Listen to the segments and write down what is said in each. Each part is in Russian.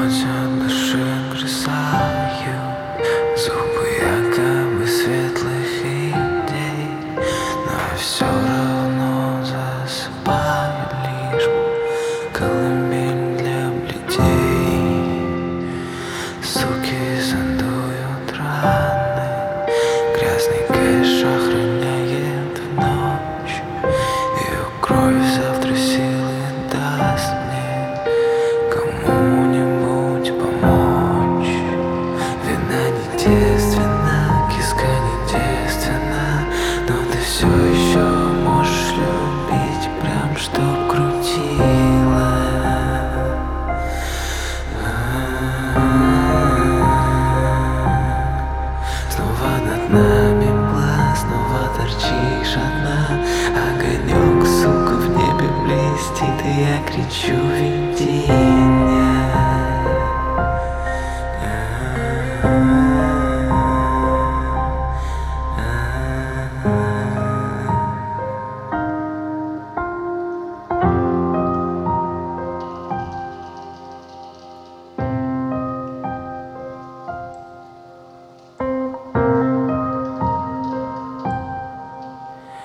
Ночь от души грызаю зубы якобы светлых идей, но я все равно засыпаю лишь колыбель для бледей. Суки задуют раны, грязный кэш охраняет в ночь. Ее кровь завтра силы даст мне кому-нибудь помочь. Вина не девственна, киска не девственна, но ты все еще можешь любить, прям чтоб крутила. Снова над нами мгла, снова торчишь одна. Огонек, сука, в небе блестит, и я кричу: веди меня.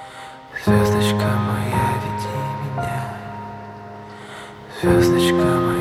Звездочка моя, веди меня. Звездочка моя.